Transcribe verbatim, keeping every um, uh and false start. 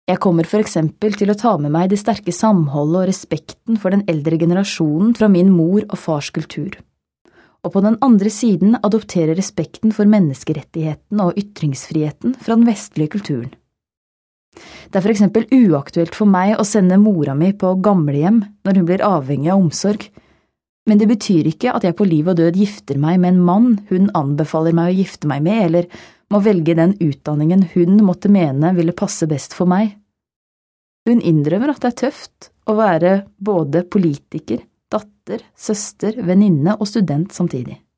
Jeg kommer for eksempel til å ta med meg det sterke samholdet og respekten for den eldre generasjonen fra min mor og fars kultur, og på den andre siden adoptere respekten for menneskerettigheten og ytringsfriheten fra den vestlige kulturen. Det er for eksempel uaktuelt for meg å sende mora mi på gamlehjem når hun blir avhengig av omsorg, men det betyr ikke at jeg på liv og død gifter meg med en mann hun anbefaler meg å gifte meg med, eller må velge den utdanningen hun måtte mene ville passe best for meg. Hun innrømmer at det er tøft å være både politiker, datter, søster, venninne og student samtidig.